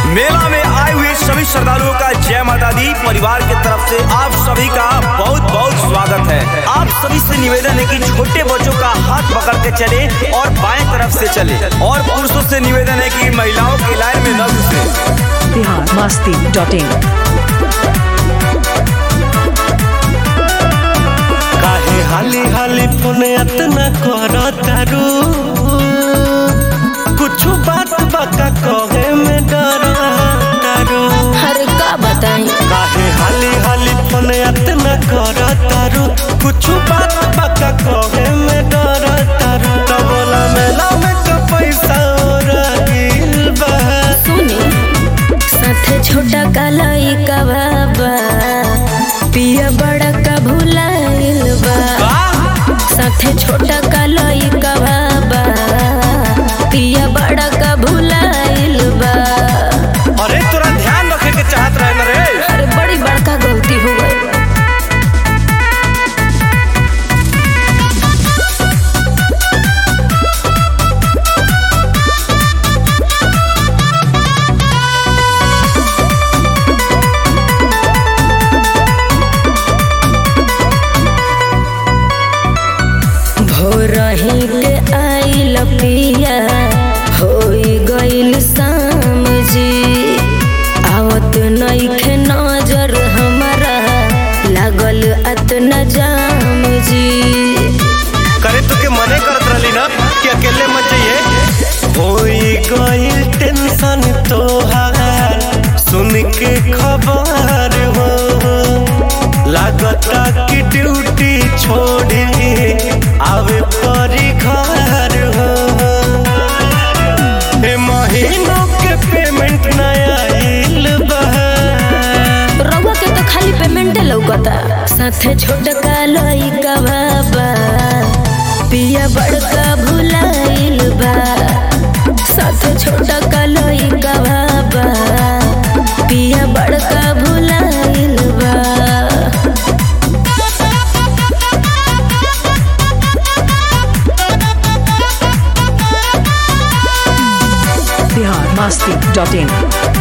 मेला में आए हुए सभी श्रद्धालुओं का जय माता दी परिवार की तरफ से आप सभी का बहुत बहुत स्वागत है। आप सभी से निवेदन है कि छोटे बच्चों का हाथ पकड़ के चले और बाएं तरफ से चले, और पुरुषों से निवेदन है कि महिलाओं की लाइन में न घुसे। biharmasti.in काहे हाली हाली फोन अतना करतारू, कुछ बात बका कहे में डरतारू। अरे का बताई काहे हाली हाली फोन अतना करतारू, कुछ बात बका कहे में डरतारू। तो बोला मेला में का पैसा रहिल बा, सुनी साथे छोटा का लइका बाबा, पिया बड़ा का भुलाइल बा। साथे छोटा का लइका बाबा, पिया बड़ा का भुलाइल बा। अरे तोरा ध्यान रखे के चाहत रहे न रे। अरे बड़ी बड़का गलती हो गई। रही के आइल पिया होई गइल शाम जी, आवत नइखे नजर हमारा लागल अतना जाम जी। करे तो के मने करत रहली ना कि अकेले मत जाइए। होई गइल टेंशन तोहार सुन के खबर हो, लागता कि ड्यूटी छोड़ी आवे परी घर हो। ए महीनों के पेमेंट नया आइल बा, रउआ के तो खाली पेमेंटे लौकता। साथे छोटका लइका बाबा, पिया बड़का भुलाइल बा। साथे छोटका लइका बाबा, पिया बड़का भुलाइल बा। biharmasti.in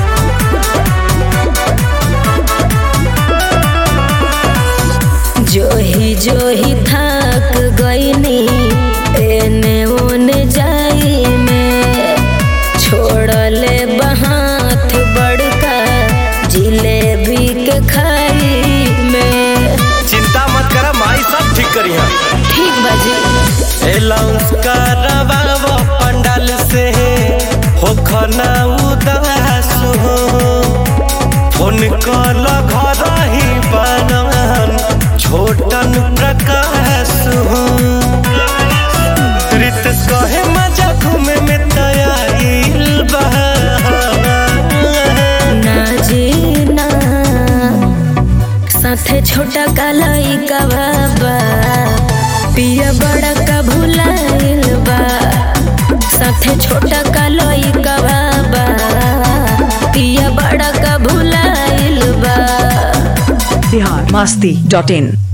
जोही थक गईनी एने ओने जाई में, छोड़ले बहात बड़का जिलेबी के खाई में। चिंता मत करा माई, सब ठीक करी है। ठीक बाजी एलाउंस करवावो पंडाल से हो खाना उदास हो, फोन कल घर ही बनन छोटन प्रकाश हो। रित कहे मजा घूमे में तैयार बा, ना जीना साथे छोटा का लइका बाबा, पिया बड़ा का भुलाइल बा। साथे छोटा का लइका बाबा, पिया बड़ा का भुलाइल बा। biharmasti.in